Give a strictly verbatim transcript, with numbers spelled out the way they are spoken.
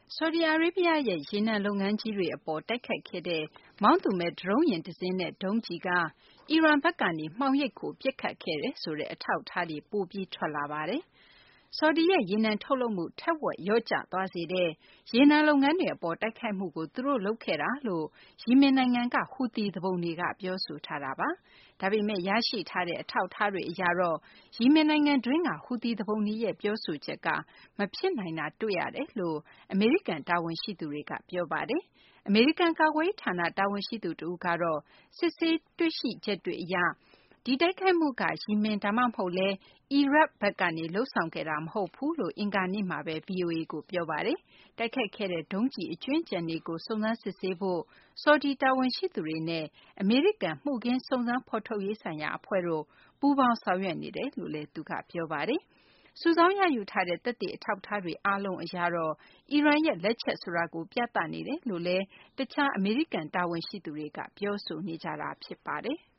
ဆော်ဒီအာရေးဗျရဲ့ ရေနံလုပ်ငန်းကြီးတွေအပေါ် တိုက်ခိုက်ခဲ့တဲ့ မောင်းသူမဲ့ ဒရုန်းယာဉ်တစင်းနဲ့ ဒုံးကျည်က အီရန်ဘက်ကနေ မှောင်ရိပ်ကို ပစ်ခတ်ခဲ့တယ်ဆိုတဲ့ အထောက်အထားတွေ ပိုပြီး ထွက်လာပါတယ်။ ဆော်ဒီရဲ့ ရေနံထုတ်လုပ်မှု ထက်ဝက် လျော့ကျသွားစေတဲ့ ရေနံလုပ်ငန်းတွေအပေါ် တိုက်ခိုက်မှုကို သူတို့လုပ်ခဲ့တာလို့ ယီမင်နိုင်ငံက ဟူသီသူပုန်တွေက ပြောဆိုထားတာပါ။ ဒါပေမယ့် ရရှိထားတဲ့ အထောက်အထားတွေအရတော့ ယီမင်နိုင်ငံတွင်းက ဟူသီသူပုန်တွေရဲ့ ပြောဆိုချက်က မဖြစ်နိုင်တာ တွေ့ရတယ်လို့ အမေရိကန် တာဝန်ရှိသူတွေက ပြောပါတယ်။ အမေရိကန် ကာကွယ်ရေးဌာန တာဝန်ရှိသူတဦးကတော့ စစ်ဆေးတွေ့ရှိချက်တွေအရ ဒီတိုက်ခိုက်မှုက ယီမင် ဒါမှမဟုတ်လည်း အီရတ်ဘက်ကနေ လုပ်ဆောင်ခဲ့တာ မဟုတ်ဘူးလို့ အင်္ဂါနေ့မှာပဲ ဗွီအိုအေကို ပြောပါတယ်။ တိုက်ခိုက်ခဲ့တဲ့ ဒုံးကျည် အကြွင်းအကျန်တွေကို စုံစမ်းစစ်ဆေးဖို့ ဆော်ဒီ တာဝန်ရှိသူတွေနဲ့ အမေရိကန် မှုခင်းစုံစမ်းဖော်ထုတ်ရေးဆိုင်ရာ အဖွဲ့တို့ ပူးပေါင်းဆောင်ရွက်နေတယ်လို့လည်း သူက ပြောပါတယ်။ စုဆောင်းရယူထားတဲ့ သက်သေ အထောက်အထားတွေ အားလုံးအရတော့ အီရန်ရဲ့ လက်ချက်ဆိုတာကို ပြသနေတယ်လို့လည်း တခြား အမေရိကန် တာဝန်ရှိသူတွေက ပြောဆိုနေကြတာ ဖြစ်ပါတယ်။